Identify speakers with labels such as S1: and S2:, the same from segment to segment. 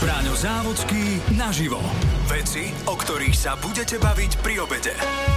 S1: Braňo Závodský naživo. Veci, o ktorých sa budete baviť pri obede.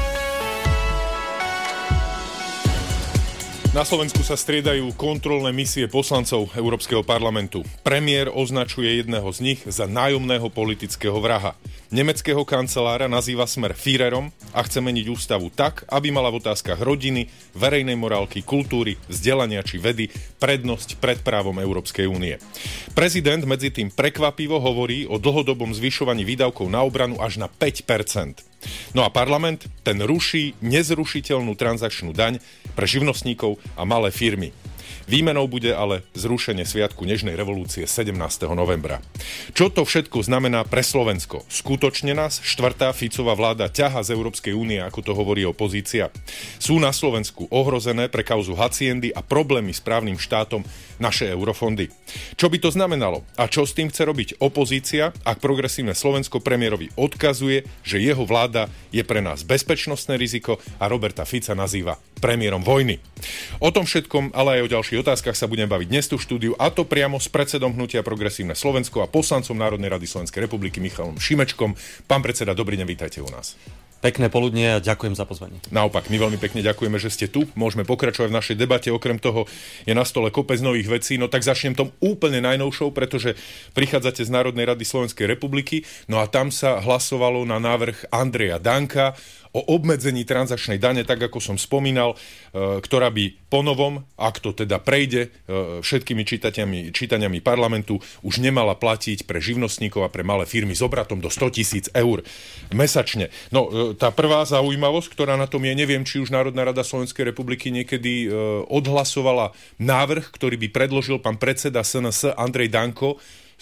S2: Na Slovensku sa striedajú kontrolné misie poslancov Európskeho parlamentu. Premiér označuje jedného z nich za nájomného politického vraha. Nemeckého kancelára nazýva Smer Führerom a chce meniť ústavu tak, aby mala v otázkach rodiny, verejnej morálky, kultúry, vzdelania či vedy prednosť pred právom Európskej únie. Prezident medzi tým prekvapivo hovorí o dlhodobom zvyšovaní výdavkov na obranu až na 5%. No a parlament ten ruší nezrušiteľnú transakčnú daň pre živnostníkov a malé firmy. Výmenou bude ale zrušenie Sviatku nežnej revolúcie 17. novembra. Čo to všetko znamená pre Slovensko? Skutočne nás štvrtá Ficová vláda ťaha z Európskej únie, ako to hovorí opozícia? Sú na Slovensku ohrozené pre kauzu haciendy a problémy s právnym štátom naše eurofondy? Čo by to znamenalo? A čo s tým chce robiť opozícia, ak Progresívne Slovensko premiérovi odkazuje, že jeho vláda je pre nás bezpečnostné riziko a Roberta Fica nazýva premiérom vojny? O tom všetkom, ale aj o ďalších otázkach sa budem baviť dnes tu v štúdiu, a to priamo s predsedom hnutia Progresívne Slovensko a poslancom Národnej rady Slovenskej republiky Michalom Šimečkom. Pán predseda, dobrý deň, vítajte u nás.
S3: Pekné poludnie a ďakujem za pozvanie.
S2: Naopak, my veľmi pekne ďakujeme, že ste tu. Môžeme pokračovať v našej debate. Okrem toho je na stole kopec nových vecí. No tak začnem tom úplne najnovšou, pretože prichádzate z Národnej rady Slovenskej republiky. No a tam sa hlasovalo na návrh Andreja Danka o obmedzení transakčnej dane, tak ako som spomínal, ktorá by ponovom, ak to teda prejde všetkými čítaniami parlamentu, už nemala platiť pre živnostníkov a pre malé firmy s obratom do 100 000 eur mesačne. No, tá prvá zaujímavosť, ktorá na tom je, neviem, či už Národná rada Slovenskej republiky niekedy odhlasovala návrh, ktorý by predložil pán predseda SNS Andrej Danko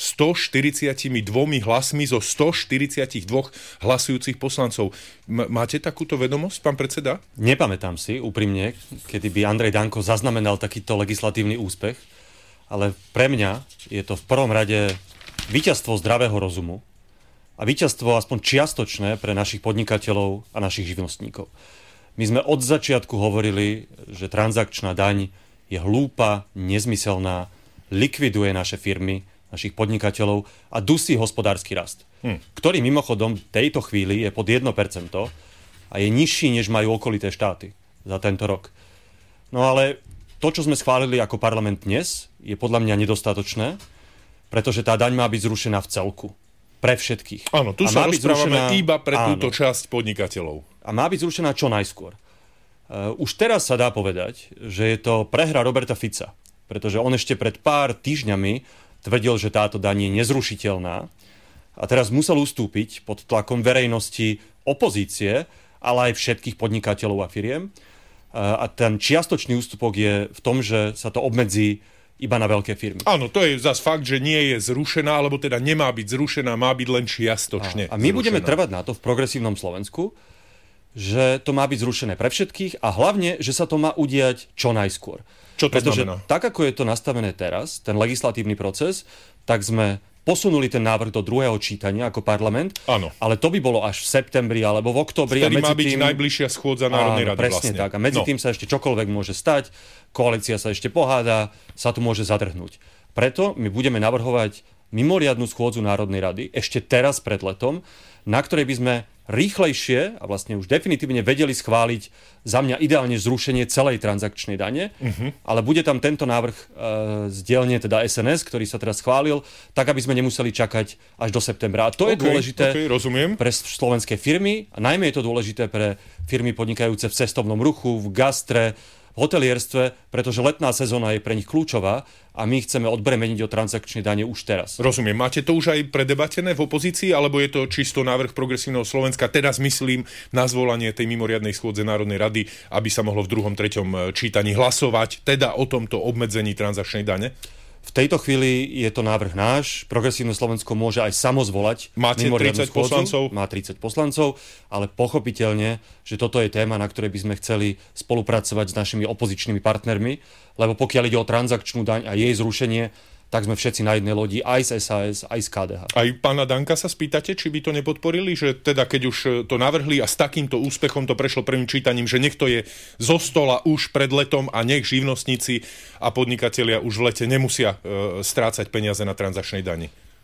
S2: 142 hlasmi zo 142 hlasujúcich poslancov. Máte takúto vedomosť, pán predseda?
S3: Nepamätám si, úprimne, kedy by Andrej Danko zaznamenal takýto legislatívny úspech, ale pre mňa je to v prvom rade víťazstvo zdravého rozumu a víťazstvo aspoň čiastočné pre našich podnikateľov a našich živnostníkov. My sme od začiatku hovorili, že transakčná daň je hlúpa, nezmyselná, likviduje naše firmy, našich podnikateľov a dusí hospodársky rast, ktorý mimochodom v tejto chvíli je pod 1% a je nižší, než majú okolité štáty za tento rok. No ale to, čo sme schválili ako parlament dnes, je podľa mňa nedostatočné, pretože tá daň má byť zrušená v celku. Pre všetkých.
S2: Áno, tu sa rozprávame iba pre túto časť podnikateľov.
S3: A má byť zrušená čo najskôr. Už teraz sa dá povedať, že je to prehra Roberta Fica, pretože on ešte pred pár týždňami tvrdil, že táto daň je nezrušiteľná a teraz musel ustúpiť pod tlakom verejnosti, opozície, ale aj všetkých podnikateľov a firiem. A ten čiastočný ústupok je v tom, že sa to obmedzí iba na veľké firmy.
S2: Áno, to je zas fakt, že nie je zrušená, alebo teda nemá byť zrušená, má byť len čiastočne
S3: A my
S2: zrušená.
S3: budeme trvať na to v Progresívnom Slovensku, že to má byť zrušené pre všetkých a hlavne, že sa to má udiať čo najskôr.
S2: Čo to
S3: Pretože
S2: znamená?
S3: tak, ako je to nastavené teraz, ten legislatívny proces, tak sme posunuli ten návrh do druhého čítania ako parlament,
S2: Áno.
S3: ale to by bolo až v septembri alebo v októbri.
S2: Vtedy má byť najbližšia schôdza Národnej rady
S3: presne
S2: vlastne.
S3: tak. A medzi tým sa ešte čokoľvek môže stať, koalícia sa ešte poháda, sa tu môže zadrhnúť. Preto my budeme navrhovať mimoriadnu schôdzu Národnej rady ešte teraz pred letom, na ktorej by sme rýchlejšie a vlastne už definitívne vedeli schváliť za mňa ideálne zrušenie celej transakčnej dane, ale bude tam tento návrh z dielne teda SNS, ktorý sa teraz schválil, tak aby sme nemuseli čakať až do septembra. A to je dôležité pre slovenské firmy a najmä je to dôležité pre firmy podnikajúce v cestovnom ruchu, v gastre, v hotelierstve, pretože letná sezóna je pre nich kľúčová a my chceme odbremeniť od transakčnej dane už teraz.
S2: Rozumiem. Máte to už aj predebatené v opozícii, alebo je to čisto návrh Progresívneho Slovenska? Teraz myslím na zvolanie tej mimoriadnej schôdze Národnej rady, aby sa mohlo v 2., 3. čítaní hlasovať teda o tomto obmedzení transakčnej dane?
S3: V tejto chvíli je to návrh náš. Progresívne Slovensko môže aj samo zvolať.
S2: Máte 30 poslancov?
S3: Má 30 poslancov, ale pochopiteľne, že toto je téma, na ktorej by sme chceli spolupracovať s našimi opozičnými partnermi, lebo pokiaľ ide o transakčnú daň a jej zrušenie, tak sme všetci na jednej lodi, aj z SAS, aj z KDH.
S2: Aj pána Danka sa spýtate, či by to nepodporili, že teda keď už to navrhli a s takýmto úspechom to prešlo prvým čítaním, že nech to je zo stola už pred letom a nech živnostníci a podnikatelia už v lete nemusia strácať peniaze na transakčnej dani.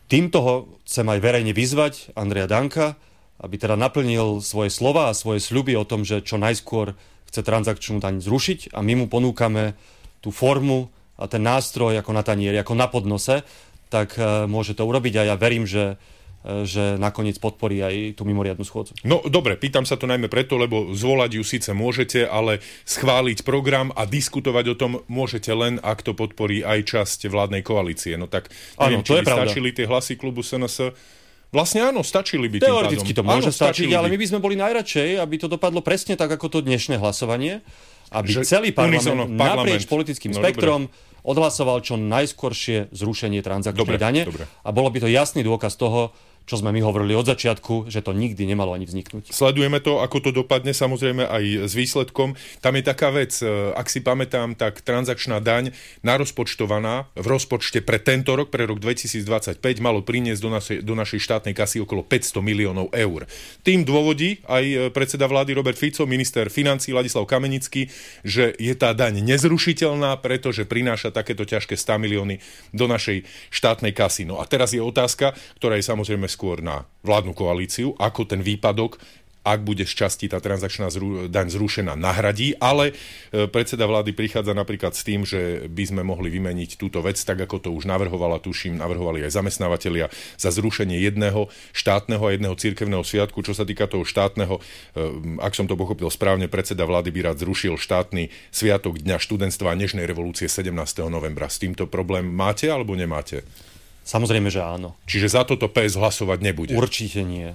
S3: Týmto chcem aj verejne vyzvať Andreja Danka, aby teda naplnil svoje slova a svoje sľuby o tom, že čo najskôr chce transakčnú daň zrušiť a my mu ponúkame tú formu a ten nástroj ako na tanieri, ako na podnose, tak môže to urobiť a ja verím, že nakoniec podporí aj tú mimoriadnu schôdzu.
S2: No dobre, pýtam sa to najmä preto, lebo zvolať ju síce môžete, ale schváliť program a diskutovať o tom môžete len, ak to podporí aj časť vládnej koalície. No tak neviem, či by stačili tie hlasy klubu SNS. Vlastne áno, stačili by tým pádom.
S3: Teoreticky to môže stačiť, ale my by sme boli najradšej, aby to dopadlo presne tak, ako to dnešné hlasovanie, aby celý parlament naprieč politickým spektrom odhlasoval čo najskoršie zrušenie transakčnej dane. A bolo by to jasný dôkaz toho, čo sme my hovorili od začiatku, že to nikdy nemalo ani vzniknúť.
S2: Sledujeme to, ako to dopadne, samozrejme aj s výsledkom. Tam je taká vec, ak si pamätám, tak transakčná daň narozpočtovaná v rozpočte pre tento rok, pre rok 2025, malo priniesť do našej štátnej kasy okolo 500 miliónov eur. Tým dôvodí aj predseda vlády Robert Fico, minister financií Ladislav Kamenický, že je tá daň nezrušiteľná, pretože prináša takéto ťažké 100 milióny do našej štátnej kasy. No a teraz je otázka, ktorá je samozrejme skôr na vládnu koalíciu, ako ten výpadok, ak bude z časti tá transakčná daň zrušená, nahradí, ale predseda vlády prichádza napríklad s tým, že by sme mohli vymeniť túto vec, tak ako to už navrhovali aj zamestnávateľia, za zrušenie jedného štátneho a jedného cirkevného sviatku. Čo sa týka toho štátneho, ak som to pochopil správne, predseda vlády by rád zrušil štátny sviatok Dňa študentstva a Nežnej revolúcie 17. novembra. S týmto problém máte alebo nemáte?
S3: Samozrejme, že áno.
S2: Čiže za toto PS hlasovať nebude?
S3: Určite nie.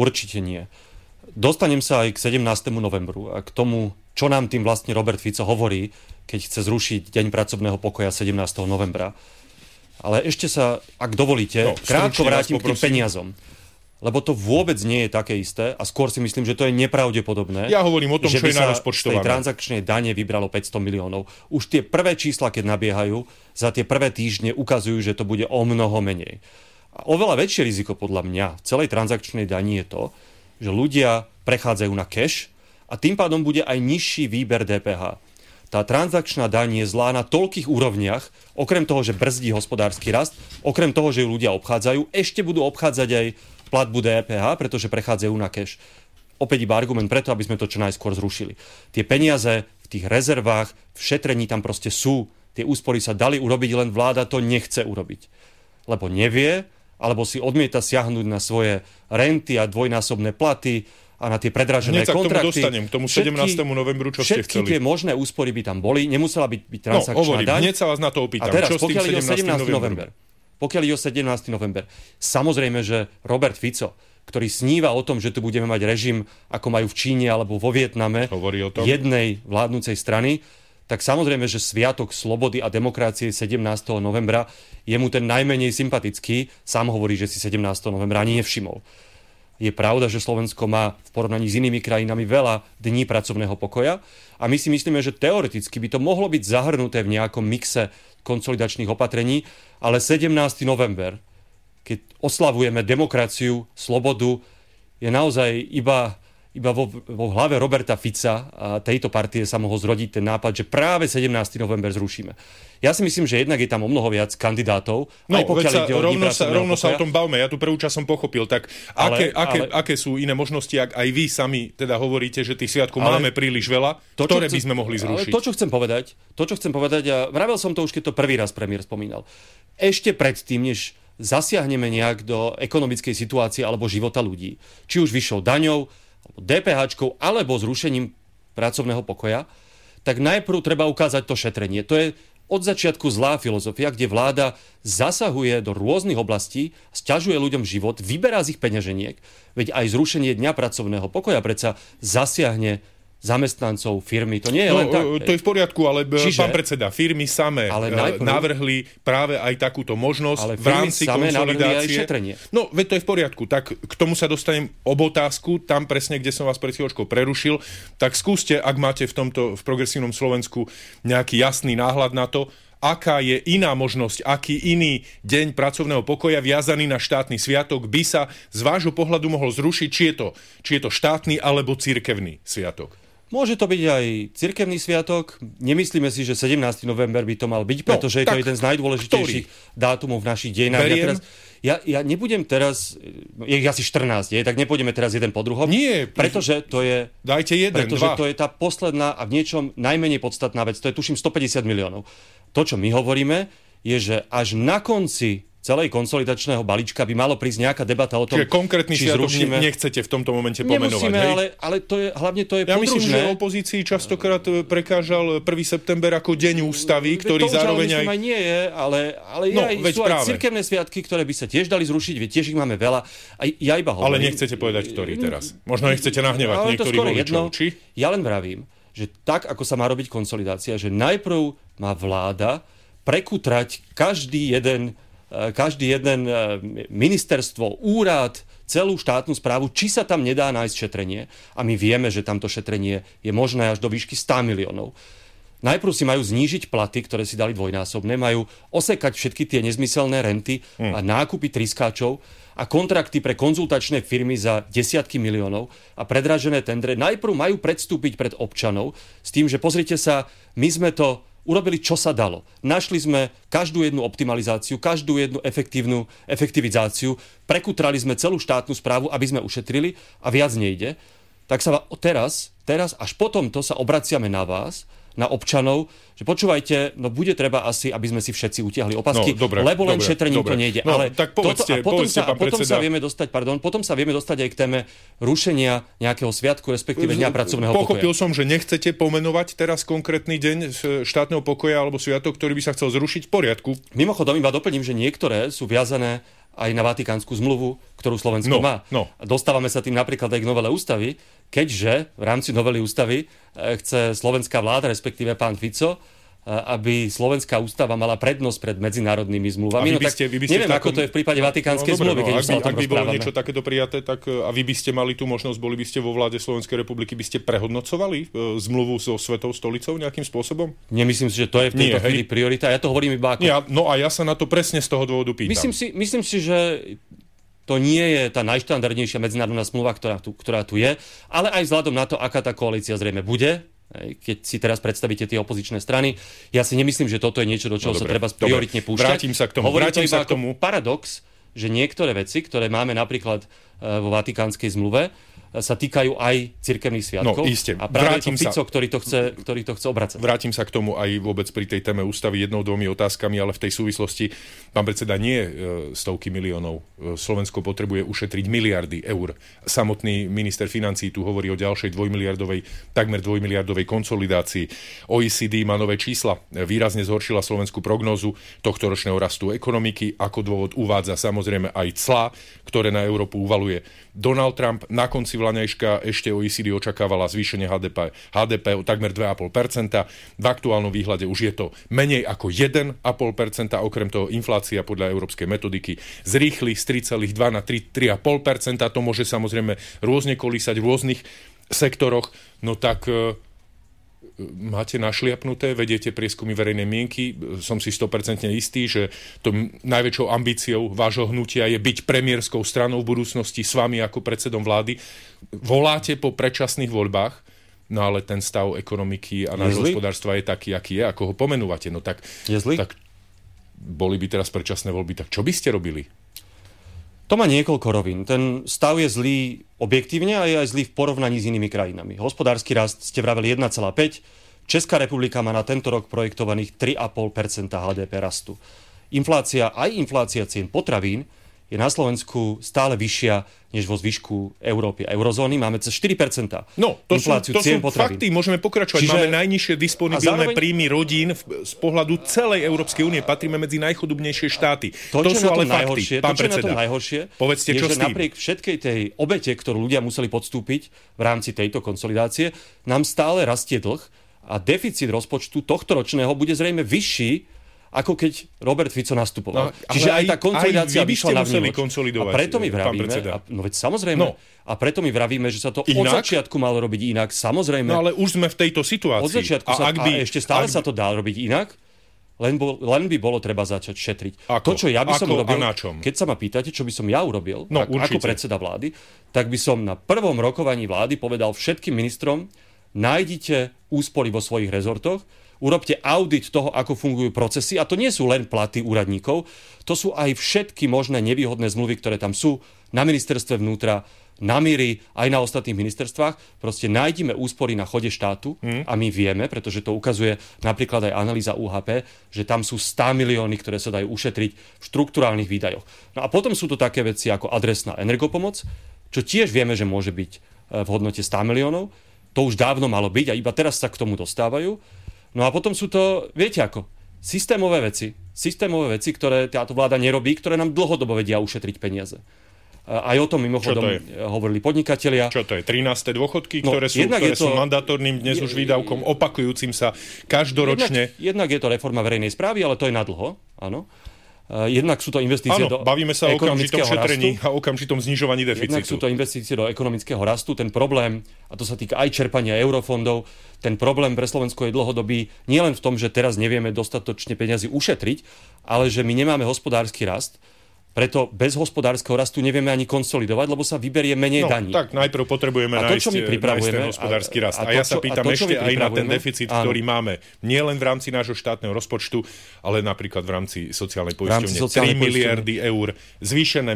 S3: Dostanem sa aj k 17. novembru a k tomu, čo nám tým vlastne Robert Fico hovorí, keď chce zrušiť Deň pracovného pokoja 17. novembra. Ale ešte sa, ak dovolíte, krátko vrátim k tým peniazom. Lebo to vôbec nie je také isté a skôr si myslím, že to je nepravdepodobné.
S2: Ja hovorím o tom, čo je
S3: z
S2: narozpočtované.
S3: tej transakčnej dane vybralo 500 miliónov. Už tie prvé čísla, keď nabiehajú, za tie prvé týždne ukazujú, že to bude o mnoho menej. A oveľa väčšie riziko podľa mňa v celej transakčnej dani je to, že ľudia prechádzajú na cash a tým pádom bude aj nižší výber DPH. Tá transakčná daň je zlá na toľkých úrovniach, okrem toho, že brzdí hospodársky rast, okrem toho, že ju ľudia obchádzajú, ešte budú obchádzať aj platbu DPH, pretože prechádzajú na cash. Opäť iba argument preto, aby sme to čo najskôr zrušili. Tie peniaze v tých rezervách, v šetrení tam proste sú. Tie úspory sa dali urobiť, len vláda to nechce urobiť. Lebo nevie, alebo si odmieta siahnuť na svoje renty a dvojnásobné platy a na tie predražené kontrakty.
S2: K tomu 17. novembru, čo ste chceli.
S3: Všetky tie možné úspory by tam boli, nemusela byť transakčná daň.
S2: Hneď sa vás na to opýtam.
S3: A teraz, pokiaľ ide o 17. november, samozrejme, že Robert Fico, ktorý sníva o tom, že tu budeme mať režim, ako majú v Číne alebo vo Vietname, jednej vládnucej strany, tak samozrejme, že sviatok slobody a demokracie 17. novembra je mu ten najmenej sympatický. Sám hovorí, že si 17. novembra ani nevšimol. Je pravda, že Slovensko má v porovnaní s inými krajinami veľa dní pracovného pokoja a my si myslíme, že teoreticky by to mohlo byť zahrnuté v nejakom mixe konsolidačných opatrení, ale 17. november, keď oslavujeme demokraciu, slobodu, je naozaj iba vo hlave Roberta Fica a tejto partie sa mohol zrodiť ten nápad, že práve 17. november zrušíme. Ja si myslím, že jednak je tam o mnoho viac kandidátov.
S2: No, rovno sa o tom bavme. Ja tu prvú čas som pochopil. Tak aké sú iné možnosti, ak aj vy sami teda hovoríte, že tých sviatkov máme príliš veľa, ktoré by sme mohli zrušiť?
S3: To, čo chcem povedať, a vravel som to už, keď to prvý raz premiér spomínal. Ešte predtým, než zasiahneme nejak do ekonomickej situácie alebo života ľudí, či už vyššou daňou, DPH-čkou alebo zrušením pracovného pokoja, tak najprv treba ukázať to šetrenie. To je od začiatku zlá filozofia, kde vláda zasahuje do rôznych oblastí, sťažuje ľuďom život, vyberá z ich peňaženiek, veď aj zrušenie dňa pracovného pokoja predsa zasiahne zamestnancov firmy. To nie je len tak.
S2: To je v poriadku, ale pán predseda, firmy samé navrhli práve aj takúto možnosť v rámci konsolidácie. No, veď to je v poriadku. Tak k tomu sa dostanem otázku, tam presne, kde som vás pred chvíľočkou prerušil. Tak skúste, ak máte v progresívnom Slovensku nejaký jasný náhľad na to, aká je iná možnosť, aký iný deň pracovného pokoja viazaný na štátny sviatok by sa z vášho pohľadu mohol zrušiť, či je to štátny alebo cirkevný sviatok.
S3: Môže to byť aj cirkevný sviatok. Nemyslíme si, že 17. november by to mal byť, pretože je to jeden z najdôležitejších dátumov v našich dejinách. Ja nebudem teraz, je asi 14, tak nepôjdeme teraz jeden po druhom.
S2: Nie.
S3: Pretože to je...
S2: Dajte jeden,
S3: pretože
S2: dva.
S3: to je tá posledná a v niečom najmenej podstatná vec. To je tuším 150 miliónov. To, čo my hovoríme, je, že až na konci celej konsolidačného balíčka by malo prísť nejaká debata o tom,
S2: čiže konkrétny
S3: či
S2: sviatok
S3: zrušíme...
S2: nechcete v tomto momente pomenovať.
S3: Nemusíme,
S2: hej?
S3: ale hlavne to je
S2: ja
S3: podružné.
S2: myslím, že opozícii častokrát prekážal 1. september ako deň ústavy, ktorý
S3: to
S2: zároveň
S3: aj nie je, ale sú aj cirkevné sviatky, ktoré by sa tiež dali zrušiť, tiež ich máme veľa. A ja iba hovorím...
S2: Ale nechcete povedať, ktorý teraz. Možno nechcete nahnevať niektorých voličov, či?
S3: Ja len vravím, že tak, ako sa má robiť konsolidácia, že najprv má vláda prekutrať každý jeden ministerstvo, úrad, celú štátnu správu, či sa tam nedá nájsť šetrenie. A my vieme, že tamto šetrenie je možné až do výšky 100 miliónov. Najprv si majú znížiť platy, ktoré si dali dvojnásobné, majú osekať všetky tie nezmyselné renty a nákupy triskáčov a kontrakty pre konzultačné firmy za desiatky miliónov a predražené tendre. Najprv majú predstúpiť pred občanov s tým, že pozrite sa, my sme to urobili, čo sa dalo. Našli sme každú jednu optimalizáciu, každú jednu efektivizáciu, prekutrali sme celú štátnu správu, aby sme ušetrili a viac nejde. Tak sa teraz až potom to sa obraciame na vás, na občanov, že počúvajte, no bude treba asi, aby sme si všetci utiahli opasky, lebo len šetrením to nejde.
S2: No,
S3: ale
S2: tak povedzte,
S3: potom
S2: predseda.
S3: sa vieme dostať aj k téme rušenia nejakého sviatku, respektíve dňa pracovného pokoja.
S2: Pochopil som, že nechcete pomenovať teraz konkrétny deň štátneho pokoja alebo sviatok, ktorý by sa chcel zrušiť v poriadku.
S3: Mimochodom, iba doplním, že niektoré sú viazané aj na Vatikánsku zmluvu, ktorú Slovensko má. Dostávame sa tým napríklad aj k novele ústavy, keďže v rámci novely ústavy chce slovenská vláda, respektíve pán Fico, aby slovenská ústava mala prednosť pred medzinárodnými zmluvami. Neviem, ako to je v prípade Vatikánskej zmluvy, keď sa o tom rozprávame.
S2: Ak by bolo niečo takéto prijaté, tak a vy by ste mali tú možnosť, boli by ste vo vláde Slovenskej republiky, by ste prehodnocovali zmluvu so Svetou stolicou nejakým spôsobom?
S3: Nemyslím si, že to je v tejto chvíli priorita. Ja to hovorím iba ako...
S2: A ja sa na to presne z toho dôvodu pýtam.
S3: Myslím si, že to nie je tá najštandardnejšia medzinárodná zmluva, ktorá tu je, ale aj vzhľadom na to, aká tá koalícia zrejme bude, keď si teraz predstavíte tie opozičné strany. Ja si nemyslím, že toto je niečo, do čoho sa treba prioritne púšťať.
S2: Vrátim sa k tomu.
S3: Paradox, že niektoré veci, ktoré máme napríklad vo Vatikánskej zmluve, sa týkajú aj cirkevných sviatkov. A práve to Fico, ktorý to chce obracať.
S2: Vrátim sa k tomu aj vôbec pri tej téme ústavy dvomi otázkami, ale v tej súvislosti, pán predseda, nie stovky miliónov. Slovensko potrebuje ušetriť miliardy eur. Samotný minister financií tu hovorí o ďalšej takmer 2-miliardovej konsolidácii. OECD má nové čísla. Výrazne zhoršila slovenskú prognózu tohtoročného rastu ekonomiky. Ako dôvod uvádza samozrejme aj clá, ktoré na Európu uvaluje Donald Trump. Na konci vlaňajška ešte OECD očakávala zvýšenie HDP o takmer 2,5%. V aktuálnom výhľade už je to menej ako 1,5%. Okrem toho inflácia podľa európskej metodiky zrýchli z 3,2 na 3,5%. To môže samozrejme rôzne kolísať v rôznych sektoroch. No tak máte našliapnuté, vediete prieskumy verejnej mienky. Som si 100% istý, že to najväčšou ambíciou vášho hnutia je byť premiérskou stranou v budúcnosti s vami ako predsedom vlády. Voláte po predčasných voľbách, no ale ten stav ekonomiky a nášho hospodárstva je taký, aký je, ako ho pomenúvate. No tak boli by teraz predčasné voľby, tak čo by ste robili?
S3: To má niekoľko rovín. Ten stav je zlý objektívne a je aj zlý v porovnaní s inými krajinami. Hospodársky rast ste vraveli 1,5. Česká republika má na tento rok projektovaných 3,5% HDP rastu. Inflácia cien potravín je na Slovensku stále vyššia než vo zvyšku Európy a eurozóny. Máme cez 4%.
S2: No, to sú fakty, môžeme pokračovať. Máme najnižšie disponibilné príjmy rodín z pohľadu celej Európskej únie. Patríme medzi najchudobnejšie štáty. To sú ale fakty, pán predseda. Povedzte, čo s tým?
S3: Napriek všetkej tej obete, ktorú ľudia museli podstúpiť v rámci tejto konsolidácie, nám stále rastie dlh a deficit rozpočtu tohtoročného bude zrejme vyšší, ako keď Robert Fico nastupoval. Čiže aj tá konsolidácia vyšla na vnímoč. A preto my vravíme, a preto my vravíme, že sa to od začiatku malo robiť inak. Samozrejme.
S2: No ale už sme v tejto situácii.
S3: Od začiatku ešte stále sa to dá robiť inak, len by bolo treba začať šetriť. To, čo ja by som urobil, keď sa ma pýtate, čo by som ja urobil, ako predseda vlády, tak by som na prvom rokovaní vlády povedal všetkým ministrom, nájdite úspory vo svojich rezortoch, urobte audit toho, ako fungujú procesy, a to nie sú len platy úradníkov, to sú aj všetky možné nevýhodné zmluvy, ktoré tam sú na ministerstve vnútra, na MIRI, aj na ostatných ministerstvách. Proste nájdime úspory na chode štátu a my vieme, pretože to ukazuje napríklad aj analýza UHP, že tam sú 100 milióny, ktoré sa dajú ušetriť v štrukturálnych výdajoch. No a potom sú to také veci ako adresná energopomoc, čo tiež vieme, že môže byť v hodnote 100 miliónov. To už dávno malo byť a iba teraz sa k tomu dostávajú. No a potom sú to, viete ako, systémové veci, ktoré táto vláda nerobí, ktoré nám dlhodobo vedia ušetriť peniaze. Aj o tom mimochodom hovorili podnikatelia.
S2: Čo to je? 13. dôchodky, ktoré sú mandatórnym dnes už výdavkom, opakujúcim sa každoročne.
S3: Jednak je to reforma verejnej správy, ale to je nadlho, áno. Jednak sú to investície do
S2: bavíme sa o okamžitom šetrení
S3: rastu.
S2: A okamžitom znižovaní deficitu.
S3: Jednak sú to investície do ekonomického rastu. Ten problém, a to sa týka aj čerpania eurofondov, ten problém pre Slovensko je dlhodobý nielen v tom, že teraz nevieme dostatočne peniazy ušetriť, ale že my nemáme hospodársky rast. Preto bez hospodárskeho rastu nevieme ani konsolidovať, lebo sa vyberie menej daní.
S2: Tak najprv potrebujeme nájsť ten hospodársky rast. A ja sa pýtam ešte aj na ten deficit, ktorý máme. Nie len v rámci nášho štátneho rozpočtu, ale napríklad v rámci sociálnej poisťovne. 3 miliardy eur, zvýšené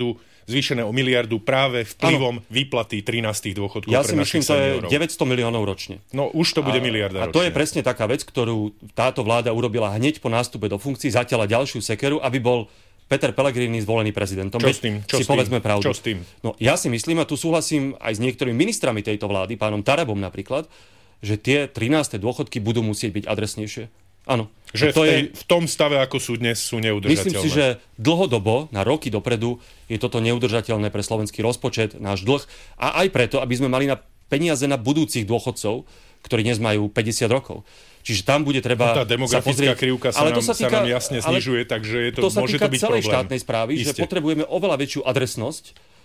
S2: o miliardu práve vplyvom výplaty 13 dôchodkov pre našich seniorov.
S3: Ja si myslím, to je 900 miliónov ročne.
S2: No už to bude miliarda ročne.
S3: A to je presne taká vec, ktorú táto vláda urobila hneď po nástupe do funkcií, zatiaľa ďalšiu sekeru, aby bol Peter Pellegrini zvolený prezidentom.
S2: Čo s tým?
S3: Povedzme pravdu.
S2: Čo s tým?
S3: No, ja si myslím, a tu súhlasím aj s niektorými ministrami tejto vlády, pánom Tarabom napríklad, že tie 13. dôchodky budú musieť byť adresnejšie. Áno.
S2: Že v tom stave, ako sú dnes, sú neudržateľné.
S3: Myslím si, že dlhodobo, na roky dopredu, je toto neudržateľné pre slovenský rozpočet, náš dlh, a aj preto, aby sme mali peniaze na budúcich dôchodcov, ktorí dnes majú 50 rokov. Čiže tam bude treba
S2: tá demografická krivka sa nám jasne znižuje, takže
S3: to sa
S2: môže
S3: týka
S2: to byť
S3: celej
S2: problém.
S3: Štátnej správy, že potrebujeme oveľa väčšiu adresnosť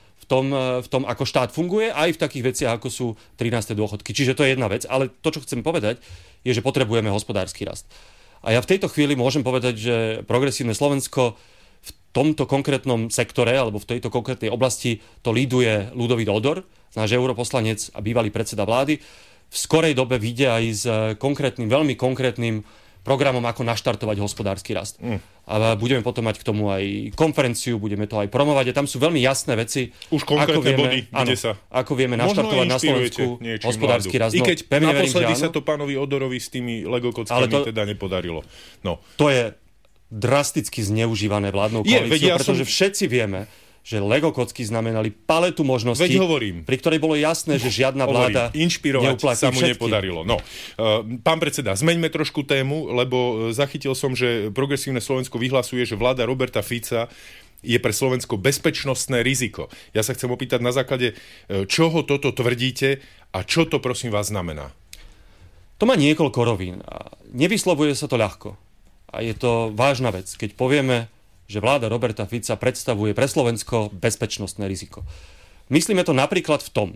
S3: v tom, ako štát funguje, aj v takých veciach, ako sú 13. dôchodky. Čiže to je jedna vec, ale to, čo chcem povedať, je, že potrebujeme hospodársky rast. A ja v tejto chvíli môžem povedať, že Progresívne Slovensko v tomto konkrétnom sektore alebo v tejto konkrétnej oblasti to líduje Ľudovít Odor, náš europoslanec a bývalý predseda vlády. V skorej dobe vyjde aj s veľmi konkrétnym programom, ako naštartovať hospodársky rast. A budeme potom mať k tomu aj konferenciu, budeme to aj promovať. A tam sú veľmi jasné veci.
S2: Už konkrétne body, kde sa...
S3: Ako vieme naštartovať na Slovensku hospodársky rast.
S2: I keď naposledy sa to pánovi Odorovi s tými legokockami teda nepodarilo. No.
S3: To je drasticky zneužívané vládnou koalíciou, pretože všetci vieme, že legokocky znamenali paletu možností, pri ktorej bolo jasné, že žiadna vláda
S2: inšpirovať sa mu nepodarilo. No, pán predseda, zmeňme trošku tému, lebo zachytil som, že Progresívne Slovensko vyhlasuje, že vláda Roberta Fica je pre Slovensko bezpečnostné riziko. Ja sa chcem opýtať, na základe čoho toto tvrdíte a čo to prosím vás znamená?
S3: To má niekoľko rovín. Nevyslovuje sa to ľahko. A je to vážna vec, keď povieme, že vláda Roberta Fica predstavuje pre Slovensko bezpečnostné riziko. Myslíme to napríklad v tom,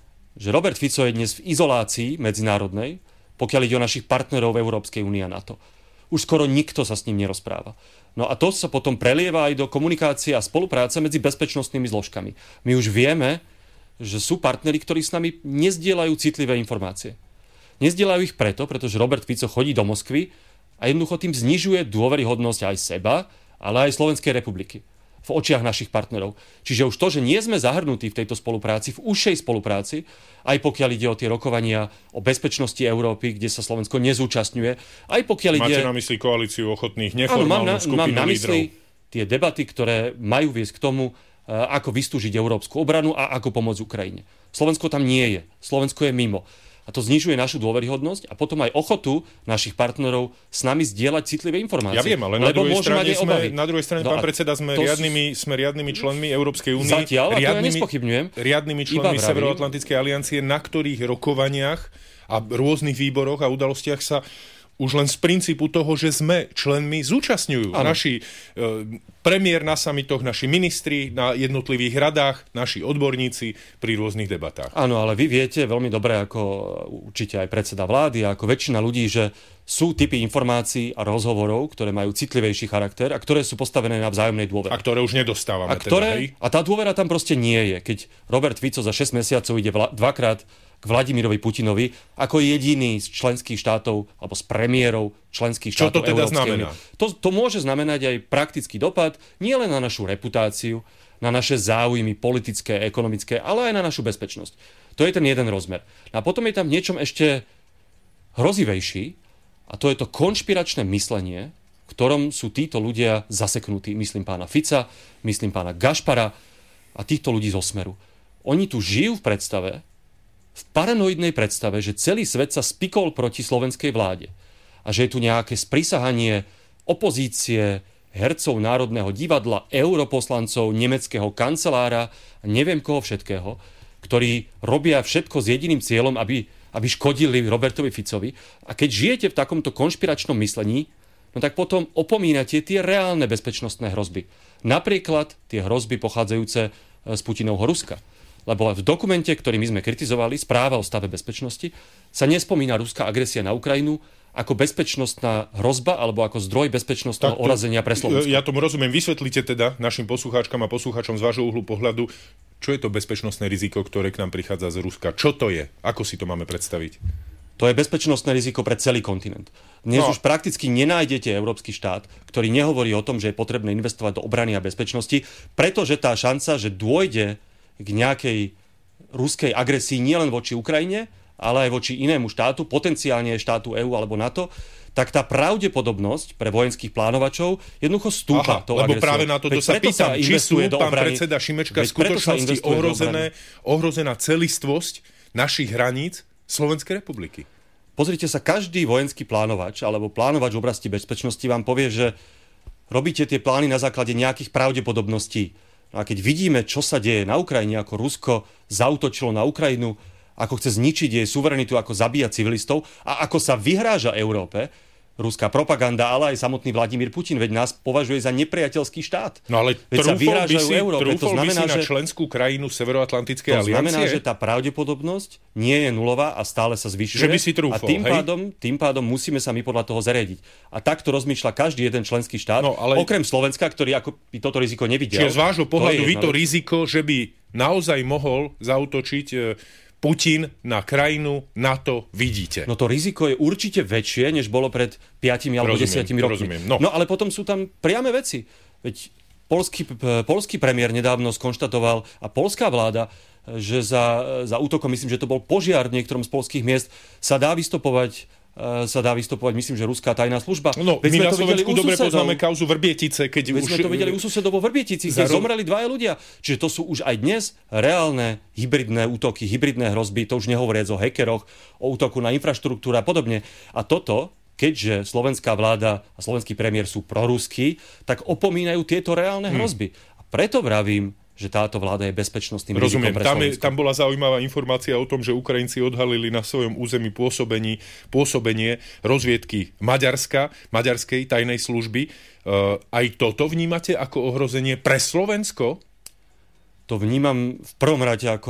S3: že Robert Fico je dnes v izolácii medzinárodnej, pokiaľ ide o našich partnerov v Európskej únii a NATO. Už skoro nikto sa s ním nerozpráva. No a to sa potom prelieva aj do komunikácie a spolupráce medzi bezpečnostnými zložkami. My už vieme, že sú partneri, ktorí s nami nezdieľajú citlivé informácie. Nezdieľajú ich pretože Robert Fico chodí do Moskvy a jednoducho tým znižuje dôveryhodnosť aj seba, ale aj Slovenskej republiky v očiach našich partnerov. Čiže už to, že nie sme zahrnutí v tejto spolupráci, v užšej spolupráci, aj pokiaľ ide o tie rokovania o bezpečnosti Európy, kde sa Slovensko nezúčastňuje, aj pokiaľ ide...
S2: Máte na mysli koalíciu ochotných, neformálnu skupinu lídrov?
S3: Mám na mysli tie debaty, ktoré majú viesť k tomu, ako vystúžiť európsku obranu a ako pomôcť Ukrajine. Slovensko tam nie je. Slovensko je mimo. A to znižuje našu dôveryhodnosť a potom aj ochotu našich partnerov s nami zdieľať citlivé informácie.
S2: Ja viem, ale na druhej strane, pán predseda, sme riadnymi členmi Európskej únie.
S3: Zatiaľ, a to ja nespochybňujem.
S2: Riadnymi členmi Severoatlantickej aliancie, na ktorých rokovaniach a rôznych výboroch a udalostiach sa už len z princípu toho, že sme členmi, zúčastňujú. Naši premiér na samitoch, naši ministri na jednotlivých radách, naši odborníci pri rôznych debatách.
S3: Áno, ale vy viete veľmi dobre, ako určite aj predseda vlády, ako väčšina ľudí, že sú typy informácií a rozhovorov, ktoré majú citlivejší charakter a ktoré sú postavené na vzájomnej dôvere.
S2: A ktoré už nedostávame.
S3: A tá dôvera tam proste nie je. Keď Robert Fico za 6 mesiacov ide dvakrát k Vladimirovi Putinovi ako jediný z členských štátov alebo z premiérov členských štátov.
S2: Čo to teda
S3: Európskej
S2: znamená?
S3: únie. To môže znamenať aj praktický dopad nielen na našu reputáciu, na naše záujmy politické, ekonomické, ale aj na našu bezpečnosť. To je ten jeden rozmer. A potom je tam niečom ešte hrozivejší, a to je to konšpiračné myslenie, v ktorom sú títo ľudia zaseknutí. Myslím pána Fica, myslím pána Gašpara a týchto ľudí zo Smeru. Oni tu žijú v predstave, v paranoidnej predstave, že celý svet sa spikol proti slovenskej vláde a že je tu nejaké sprisahanie opozície, hercov Národného divadla, europoslancov, nemeckého kancelára a neviem koho všetkého, ktorí robia všetko s jediným cieľom, aby škodili Robertovi Ficovi. A keď žijete v takomto konšpiračnom myslení, no tak potom opomínate tie reálne bezpečnostné hrozby. Napríklad tie hrozby pochádzajúce z Putinovho Ruska. Lebo v dokumente, ktorý my sme kritizovali, správa o stave bezpečnosti, sa nespomína ruská agresia na Ukrajinu ako bezpečnostná hrozba alebo ako zdroj bezpečnostného ohrozenia pre Slovensko.
S2: Ja tomu rozumiem. Vysvetlite teda našim poslucháčkam a poslucháčom z vášho uhlu pohľadu, čo je to bezpečnostné riziko, ktoré k nám prichádza z Ruska. Čo to je? Ako si to máme predstaviť?
S3: To je bezpečnostné riziko pre celý kontinent. Dnes už prakticky nenájdete európsky štát, ktorý nehovorí o tom, že je potrebné investovať do obrany a bezpečnosti, pretože tá šanca, že dôjde k nejakej ruskej agresii nielen voči Ukrajine, ale aj voči inému štátu, potenciálne štátu EÚ alebo NATO, tak tá pravdepodobnosť pre vojenských plánovačov jednoducho stúpa.
S2: Lebo práve na to sa pýtam, či sú, pán predseda Šimečka, v skutočnosti ohrozená celistvosť našich hraníc Slovenskej republiky.
S3: Pozrite sa, každý vojenský plánovač alebo plánovač v oblasti bezpečnosti vám povie, že robíte tie plány na základe nejakých pravdepodobností. A keď vidíme, čo sa deje na Ukrajine, ako Rusko zaútočilo na Ukrajinu, ako chce zničiť jej suverenitu, ako zabíja civilistov a ako sa vyhráža Európe, ruská propaganda, ale aj samotný Vladimír Putin, veď nás považuje za nepriateľský štát.
S2: No ale
S3: trúfal by
S2: si na členskú krajinu Severoatlantickej aliancie?
S3: To znamená, že tá pravdepodobnosť nie je nulová a stále sa zvyšuje.
S2: Že by si trúfal,
S3: a tým pádom musíme sa my podľa toho zariadiť. A takto rozmýšľa každý jeden členský štát, okrem Slovenska, ktorý ako by toto riziko nevidel.
S2: Čiže z vášho pohľadu vy to riziko, že by naozaj mohol zaútočiť Putin na krajinu NATO vidíte.
S3: No to riziko je určite väčšie, než bolo pred 5 alebo 10 rokmi. No ale potom sú tam priame veci. Veď poľský premiér nedávno skonštatoval a poľská vláda, že za útokom, myslím, že to bol požiar v niektorom z poľských miest, sa dá vystopovať, myslím, že ruská tajná služba.
S2: No, my na Slovensku dobre poznáme kauzu Vrbietice, keď
S3: už sme to videli u susedov vo Vrbietici, kde zomreli 2 ľudia. Čiže to sú už aj dnes reálne hybridné útoky, hybridné hrozby, to už nehovoriac o hackeroch, o útoku na infraštruktúru a podobne. A toto, keďže slovenská vláda a slovenský premiér sú proruskí, tak opomínajú tieto reálne hrozby. A preto vravím, že táto vláda je bezpečnostným rizikom pre Slovensko.
S2: Tam bola zaujímavá informácia o tom, že Ukrajinci odhalili na svojom území pôsobenie rozviedky maďarskej tajnej služby. Aj toto vnímate ako ohrozenie pre Slovensko?
S3: To vnímam v prvom rade ako